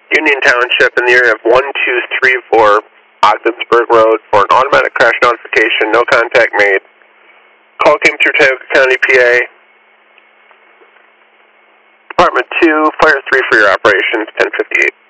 Union Township in the area of 1234 Ogdensburg Road for an automatic crash notification, no contact made. Call came through Tioga County, PA. Department 2, Fire 3 for your operations, 1058.